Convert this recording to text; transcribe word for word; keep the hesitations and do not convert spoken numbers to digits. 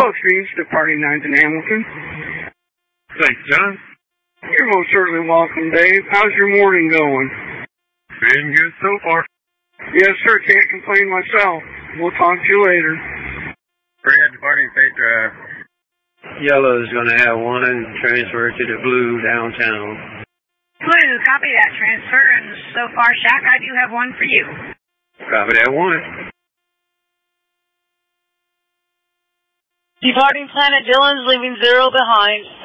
Hello, Streets, departing ninth in Hamilton. Thanks, John. You're most certainly welcome, Dave. How's your morning going? Been good so far. Yes, sir. Can't complain myself. We'll talk to you later. Fred, departing State Drive. Yellow's going to have one and transfer to the blue downtown. Blue, copy that transfer, and so far, Shaq, I do have one for you. Copy that one. Departing Planet Dillon's, leaving zero behind.